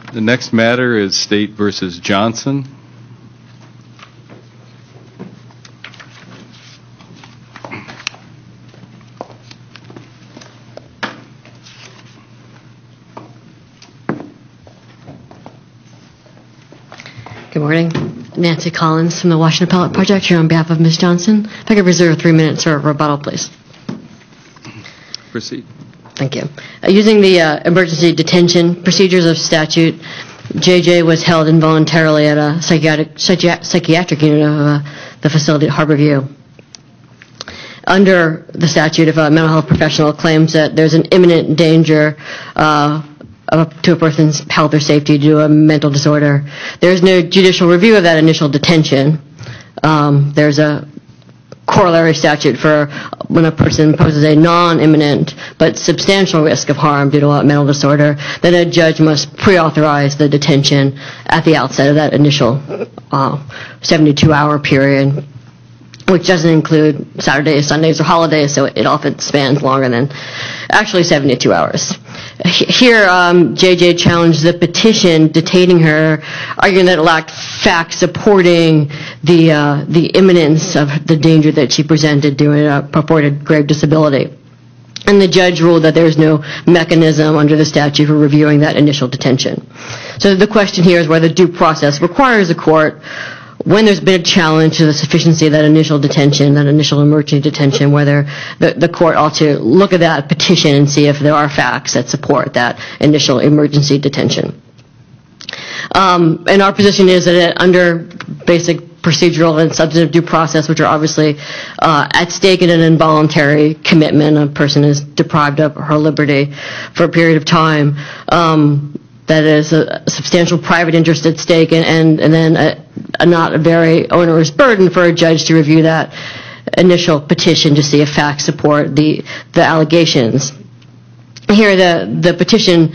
The next matter is State versus Johnson. Good morning. Nancy Collins from the Washington Appellate Project here on behalf of Ms. Johnson. If I could reserve 3 minutes for a rebuttal, please. Proceed. Thank you. Using the emergency detention procedures of statute, JJ was held involuntarily at a psychiatric unit of the facility at Harborview. Under the statute, if a mental health professional claims that there's an imminent danger to a person's health or safety due to a mental disorder, there's no judicial review of that initial detention. There's a corollary statute for when a person poses a non-imminent but substantial risk of harm due to a mental disorder, then a judge must pre-authorize the detention at the outset of that initial 72-hour period, which doesn't include Saturdays, Sundays, or holidays, so it often spans longer than actually 72 hours. Here, JJ challenged the petition detaining her, arguing that it lacked facts supporting the imminence of the danger that she presented due to a purported grave disability. And the judge ruled that there's no mechanism under the statute for reviewing that initial detention. So the question here is whether due process requires a court, when there's been a challenge to the sufficiency of that initial detention, that initial emergency detention, whether the court ought to look at that petition and see if there are facts that support that initial emergency detention. And our position is that under basic procedural and substantive due process, which are obviously at stake in an involuntary commitment, a person is deprived of her liberty for a period of time, that is a substantial private interest at stake, and then a not a very onerous burden for a judge to review that initial petition to see if facts support the allegations. Here, the petition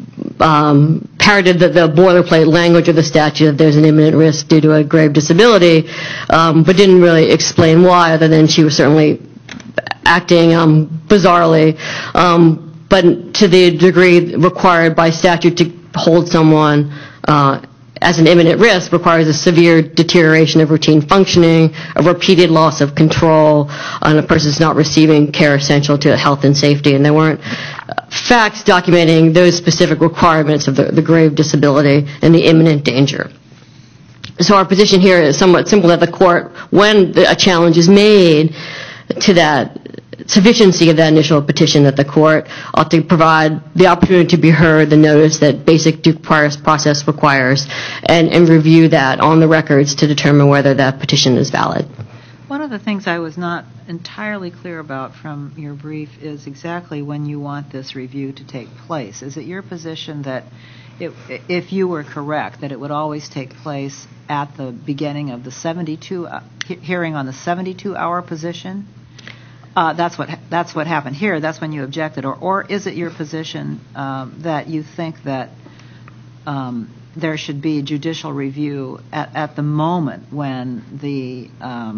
parroted the boilerplate language of the statute that there's an imminent risk due to a grave disability, but didn't really explain why, other than she was certainly acting bizarrely. But to the degree required by statute to hold someone as an imminent risk requires a severe deterioration of routine functioning, a repeated loss of control, and a person's not receiving care essential to health and safety. And there weren't facts documenting those specific requirements of the grave disability and the imminent danger. So our position here is somewhat simple, that the court, when a challenge is made to that sufficiency of that initial petition, that the court ought to provide the opportunity to be heard, the notice that basic due process requires, and review that on the records to determine whether that petition is valid. One of the things I was not entirely clear about from your brief is exactly when you want this review to take place. Is it your position that if you were correct, that it would always take place at the beginning of the hearing on the 72-hour position? That's what happened here. That's when you objected. Or is it your position that you think that there should be judicial review at the moment when the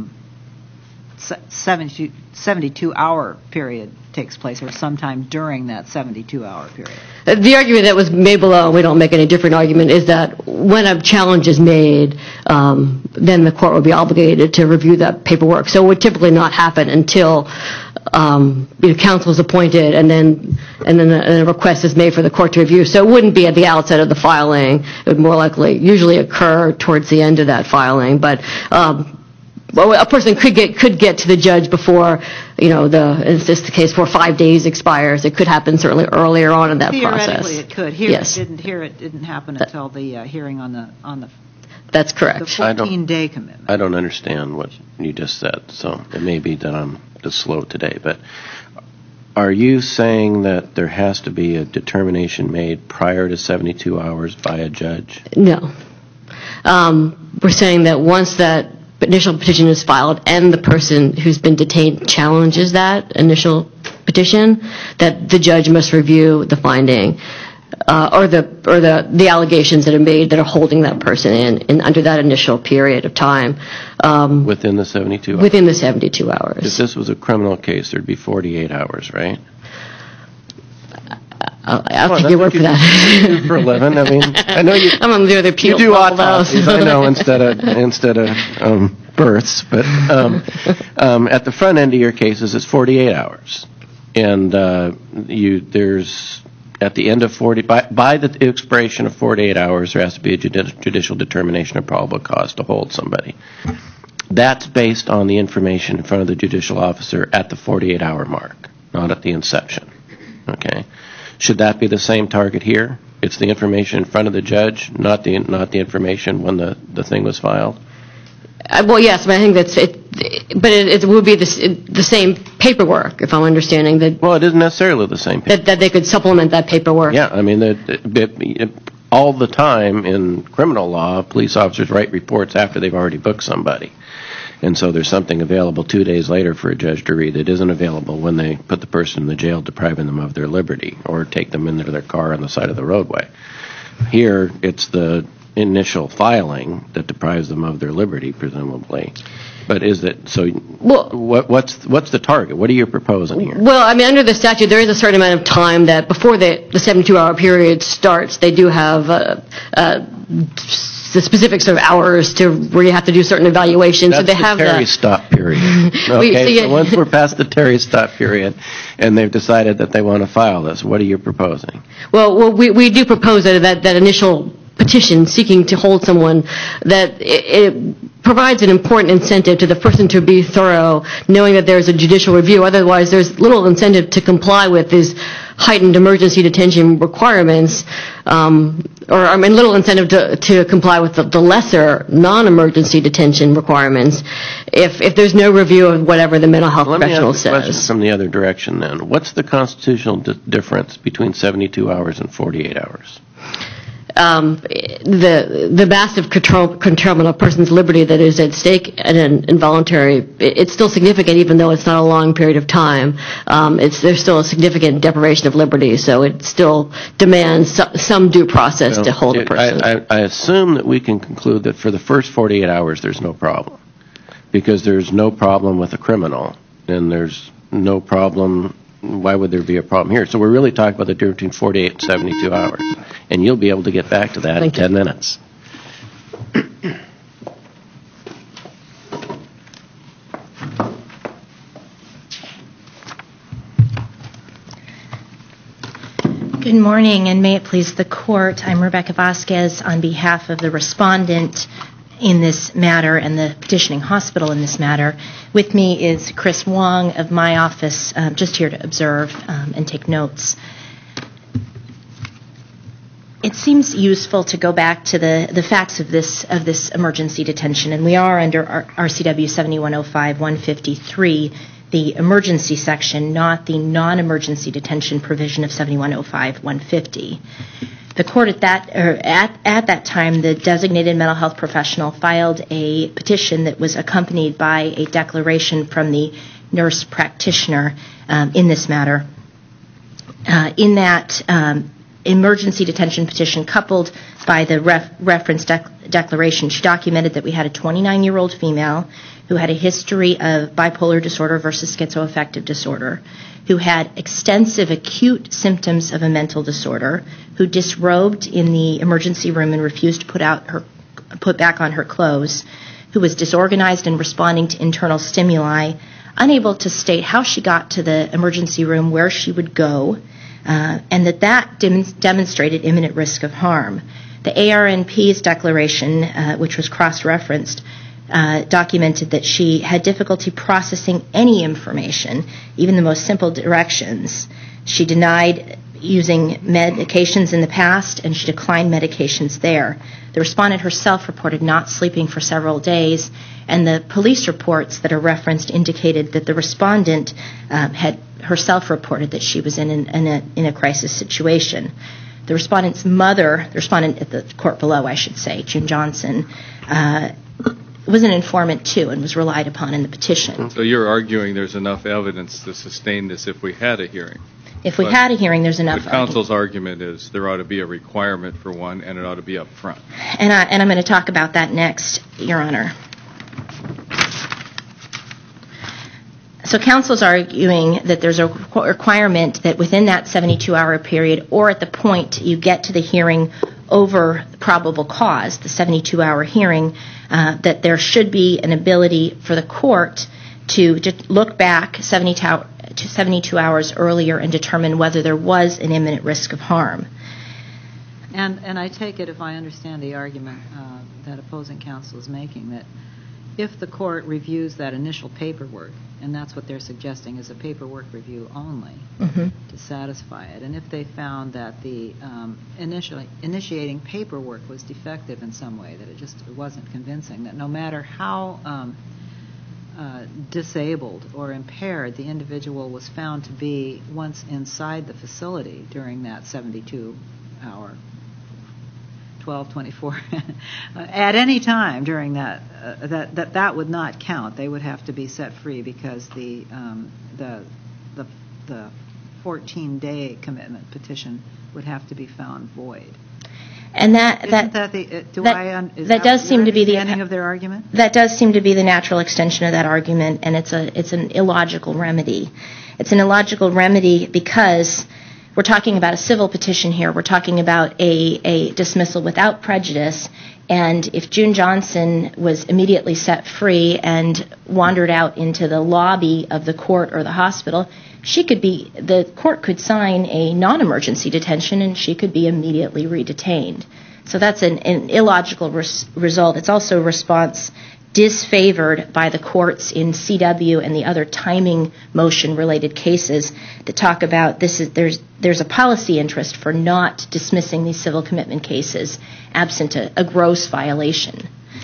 72-hour period takes place, or sometime during that 72-hour period? The argument that was made below, we don't make any different argument, is that when a challenge is made, then the court will be obligated to review that paperwork. So it would typically not happen until counsel is appointed and then a request is made for the court to review. So it wouldn't be at the outset of the filing. It would more likely usually occur towards the end of that filing. But a person could get to the judge before, in this case, before 5 days expires. It could happen certainly earlier on in that process. Theoretically, it could. Yes. It didn't happen until the hearing on the. That's correct. The 14-day commitment. I don't understand what you just said, so it may be that I'm just slow today. But are you saying that there has to be a determination made prior to 72 hours by a judge? No. We're saying that once that initial petition is filed and the person who's been detained challenges that initial petition, that the judge must review the finding or the allegations that are made that are holding that person in under that initial period of time. Within the 72 hours? Within the 72 hours. If this was a criminal case, there'd be 48 hours, right? I'll take your word for that. For a living, I mean, I know you. I'm on the other You do autopsies, I know, instead of births, but at the front end of your cases, it's 48 hours, and there's at the end of by the expiration of 48 hours, there has to be a judicial determination of probable cause to hold somebody. That's based on the information in front of the judicial officer at the 48-hour mark, not at the inception. Okay, should that be the same target here? It's the information in front of the judge, not the information when the thing was filed. Well, yes, but I think that's it. But it would be the same paperwork, if I'm understanding that. Well, it isn't necessarily the same paperwork. That they could supplement that paperwork. Yeah, I mean, all the time in criminal law, police officers write reports after they've already booked somebody. And so there's something available 2 days later for a judge to read that isn't available when they put the person in the jail, depriving them of their liberty, or take them into their car on the side of the roadway. Here, it's the initial filing that deprives them of their liberty, presumably. But is it so? Well, what's the target? What are you proposing here? Well, I mean, under the statute, there is a certain amount of time that before the 72-hour period starts, they do have the specific sort of hours to where you have to do certain evaluations. That's so they have the Terry stop period. Okay, so once we're past the Terry stop period, and they've decided that they want to file this, what are you proposing? Well, we do propose that initial petition seeking to hold someone, that it provides an important incentive to the person to be thorough, knowing that there's a judicial review. Otherwise, there's little incentive to comply with these heightened emergency detention requirements, little incentive to comply with the lesser non-emergency detention requirements if there's no review of whatever the mental health professional says. Let me ask a question from the other direction then. What's the constitutional difference between 72 hours and 48 hours? The massive curtailment of a person's liberty that is at stake in an involuntary, it's still significant even though it's not a long period of time. There's still a significant deprivation of liberty, so it still demands some due process to hold a person. I assume that we can conclude that for the first 48 hours there's no problem, because there's no problem with a criminal, and there's no problem. Why would there be a problem here? So we're really talking about the difference between 48 and 72 hours. And you'll be able to get back to that in 10 minutes. Good morning, and may it please the Court. I'm Rebecca Vasquez on behalf of the respondent in this matter and the petitioning hospital in this matter. With me is Chris Wong of my office, just here to observe and take notes. It seems useful to go back to the facts of this emergency detention, and we are under RCW 7105-153, the emergency section, not the non-emergency detention provision of 7105-150. The court at that time, the designated mental health professional filed a petition that was accompanied by a declaration from the nurse practitioner in this matter. In that emergency detention petition, coupled by the reference declaration, she documented that we had a 29-year-old female who had a history of bipolar disorder versus schizoaffective disorder, who had extensive acute symptoms of a mental disorder, who disrobed in the emergency room and refused to put back on her clothes, who was disorganized and responding to internal stimuli, unable to state how she got to the emergency room, where she would go, and that demonstrated imminent risk of harm. The ARNP's declaration, which was cross-referenced, documented that she had difficulty processing any information, even the most simple directions. She denied using medications in the past, and she declined medications there. The respondent herself reported not sleeping for several days, and the police reports that are referenced indicated that the respondent had herself reported that she was in a crisis situation. The respondent's mother, the respondent at the court below, I should say, June Johnson, was an informant too and was relied upon in the petition. So you're arguing there's enough evidence to sustain this if we had a hearing? If we had a hearing, there's enough. The counsel's argument is there ought to be a requirement for one, and it ought to be up front. And I'm going to talk about that next, Your Honor. So counsel's arguing that there's a requirement that within that 72-hour period, or at the point you get to the hearing over probable cause, the 72-hour hearing, that there should be an ability for the court to look back 72 hours earlier and determine whether there was an imminent risk of harm. And I take it, if I understand the argument that opposing counsel is making, that if the court reviews that initial paperwork, and that's what they're suggesting is a paperwork review only to satisfy it, and if they found that the initiating paperwork was defective in some way, that it wasn't convincing, that no matter how disabled or impaired the individual was found to be once inside the facility during that 72-hour 12, 24, at any time during that would not count. They would have to be set free because the 14-day commitment petition would have to be found void. And that does seem to be the understanding of their argument. That does seem to be the natural extension of that argument, and it's an illogical remedy. It's an illogical remedy because we're talking about a civil petition here. We're talking about a dismissal without prejudice, and if June Johnson was immediately set free and wandered out into the lobby of the court or the hospital, the court could sign a non-emergency detention and she could be immediately redetained. So that's an illogical result. It's also a response disfavored by the courts in CW and the other timing motion related cases that talk about there's a policy interest for not dismissing these civil commitment cases absent a gross violation.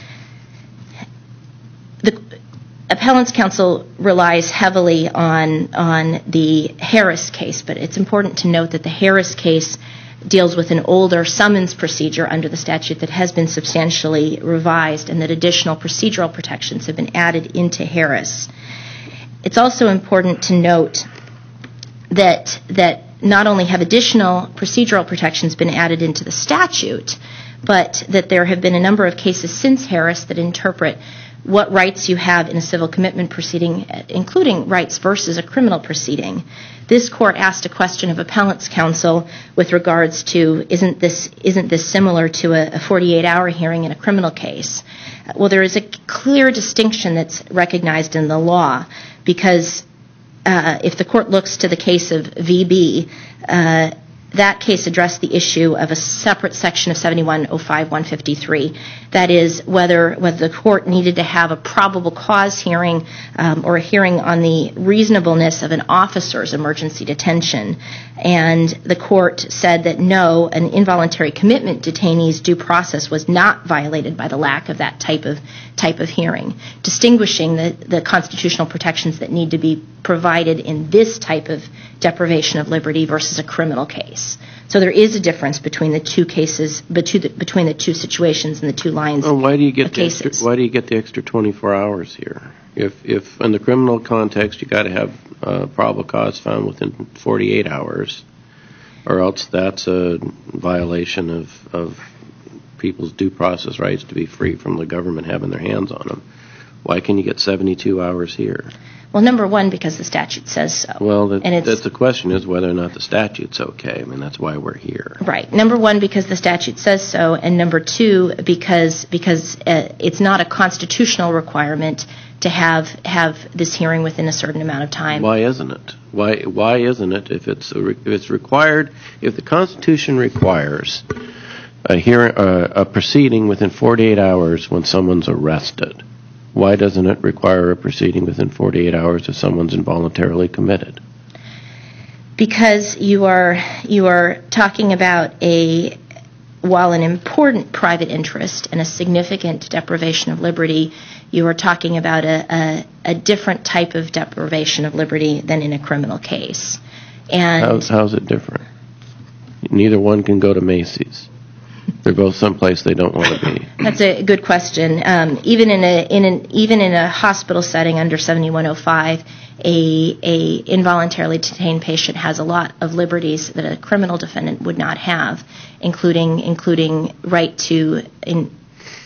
The Appellant's Counsel relies heavily on the Harris case, but it's important to note that the Harris case deals with an older summons procedure under the statute that has been substantially revised and that additional procedural protections have been added into Harris. It's also important to note that not only have additional procedural protections been added into the statute, but that there have been a number of cases since Harris that interpret what rights you have in a civil commitment proceeding, including rights versus a criminal proceeding. This court asked a question of Appellant's Counsel with regards to isn't this similar to a 48-hour hearing in a criminal case? Well, there is a clear distinction that's recognized in the law because if the court looks to the case of VB, that case addressed the issue of a separate section of 7105-153. That is, whether the court needed to have a probable cause hearing or a hearing on the reasonableness of an officer's emergency detention. And the court said that no, an involuntary commitment detainee's due process was not violated by the lack of that type of hearing, distinguishing the constitutional protections that need to be provided in this type of deprivation of liberty versus a criminal case. So there is a difference between the two cases, between the two situations and the two lines of cases. Why do you get the extra 24 hours here? If in the criminal context you got to have probable cause found within 48 hours, or else that's a violation of people's due process rights to be free from the government having their hands on them. Why can you get 72 hours here? Well, number one, because the statute says so. Well, that's the question is whether or not the statute's okay. I mean, that's why we're here. Right. Number one, because the statute says so, and number two, because it's not a constitutional requirement to have this hearing within a certain amount of time. Why isn't it? Why isn't it if it's required? If the Constitution requires a proceeding within 48 hours when someone's arrested, why doesn't it require a proceeding within 48 hours if someone's involuntarily committed? Because you are talking about while an important private interest and a significant deprivation of liberty, you are talking about a different type of deprivation of liberty than in a criminal case. And how's it different? Neither one can go to Macy's. They're both someplace they don't want to be. That's a good question. Even in a hospital setting under 7105, a involuntarily detained patient has a lot of liberties that a criminal defendant would not have, including right to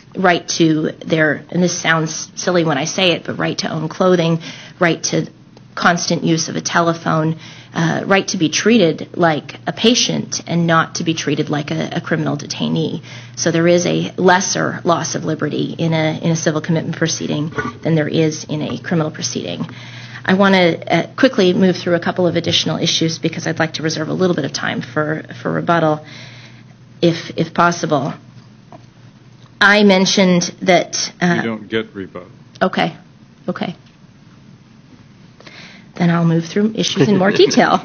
their, and this sounds silly when I say it, but right to own clothing, right to constant use of a telephone, right to be treated like a patient and not to be treated like a criminal detainee. So there is a lesser loss of liberty in a civil commitment proceeding than there is in a criminal proceeding. I want to quickly move through a couple of additional issues because I'd like to reserve a little bit of time for rebuttal, if possible. I mentioned that... You don't get rebuttal. Okay. Then I'll move through issues in more detail.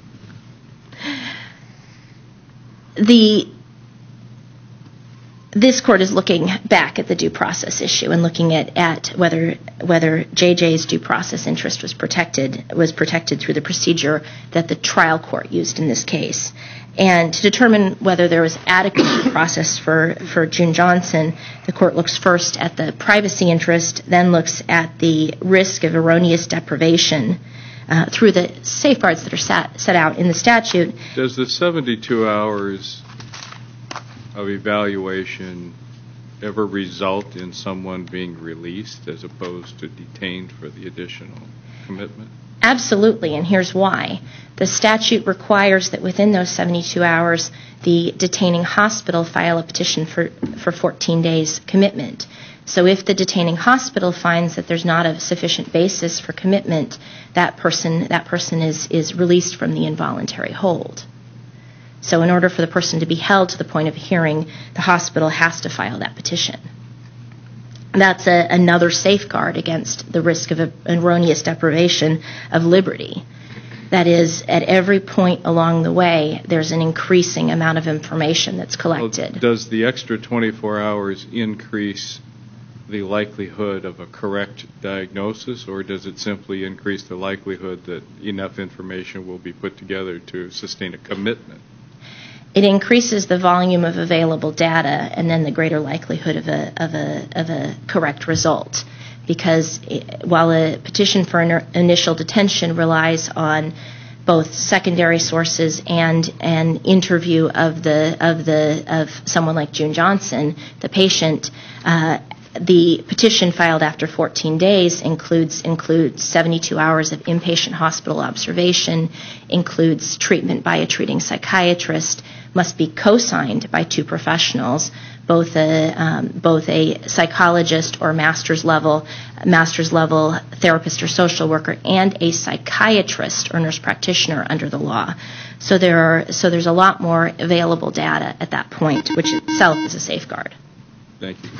This court is looking back at the due process issue and looking at whether JJ's due process interest was protected through the procedure that the trial court used in this case. And to determine whether there was adequate process for June Johnson, the court looks first at the privacy interest, then looks at the risk of erroneous deprivation through the safeguards that are set out in the statute. Does the 72 hours of evaluation ever result in someone being released as opposed to detained for the additional commitment? Absolutely, and here's why. The statute requires that within those 72 hours, the detaining hospital file a petition for 14 days commitment. So if the detaining hospital finds that there's not a sufficient basis for commitment, that person is released from the involuntary hold. So in order for the person to be held to the point of hearing, the hospital has to file that petition. That's another safeguard against the risk of erroneous deprivation of liberty. That is, at every point along the way, there's an increasing amount of information that's collected. Well, does the extra 24 hours increase the likelihood of a correct diagnosis, or does it simply increase the likelihood that enough information will be put together to sustain a commitment? It increases the volume of available data and then the greater likelihood of a correct result. Because while a petition for initial detention relies on both secondary sources and an interview of someone like June Johnson, the patient, the petition filed after 14 days includes 72 hours of inpatient hospital observation, includes treatment by a treating psychiatrist, must be co-signed by two professionals, both a psychologist or master's level therapist or social worker, and a psychiatrist or nurse practitioner under the law. So there's a lot more available data at that point, which itself is a safeguard. Thank you.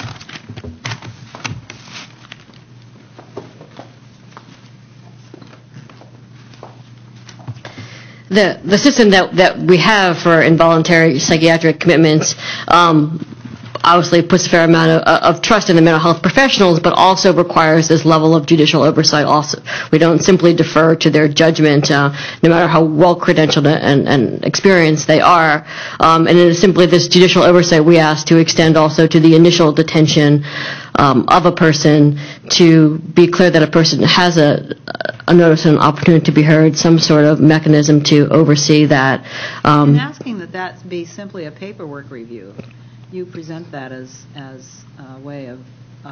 The system that we have for involuntary psychiatric commitments obviously puts a fair amount of trust in the mental health professionals, but also requires this level of judicial oversight also. We don't simply defer to their judgment, no matter how well-credentialed and experienced they are. And it is simply this judicial oversight we ask to extend also to the initial detention of a person, to be clear that a person has a notice and an opportunity to be heard, some sort of mechanism to oversee that. I'm asking that be simply a paperwork review. You present that as a way of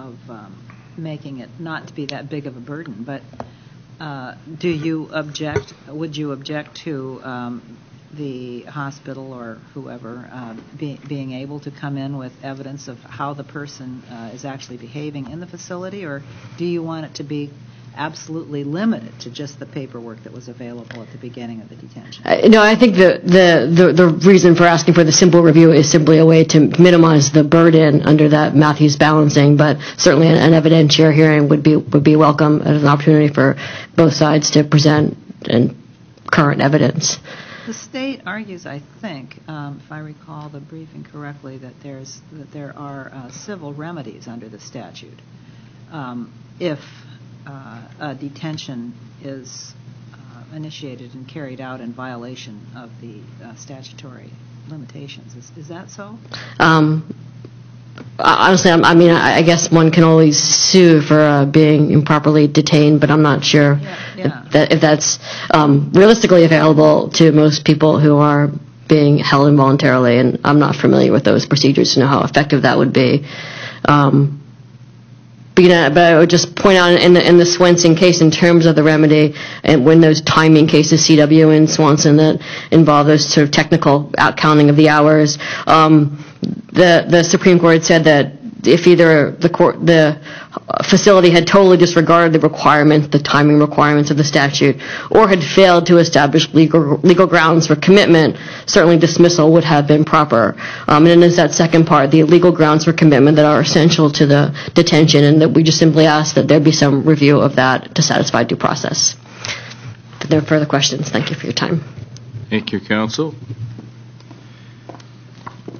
making it not to be that big of a burden. But do you object? Would you object to the hospital or whoever being able to come in with evidence of how the person is actually behaving in the facility, or do you want it to be absolutely limited to just the paperwork that was available at the beginning of the detention? No, I think the reason for asking for the simple review is simply a way to minimize the burden under that Matthews balancing, but certainly an evidentiary hearing would be welcome as an opportunity for both sides to present current evidence. The state argues, I think, if I recall the briefing correctly, that there are civil remedies under the statute if a detention is initiated and carried out in violation of the statutory limitations. Is that so? Honestly, I guess one can always sue for being improperly detained, but I'm not sure if that's realistically available to most people who are being held involuntarily, and I'm not familiar with those procedures to know how effective that would be. But I would just point out in the Swenson case, in terms of the remedy, and when those timing cases, CW and Swanson, that involve those sort of technical outcounting of the hours, the Supreme Court said that if either the facility had totally disregarded the timing requirements of the statute, or had failed to establish legal grounds for commitment, certainly dismissal would have been proper. And then there's that second part, the legal grounds for commitment that are essential to the detention, and that we just simply ask that there be some review of that to satisfy due process. If there are further questions, thank you for your time. Thank you, counsel.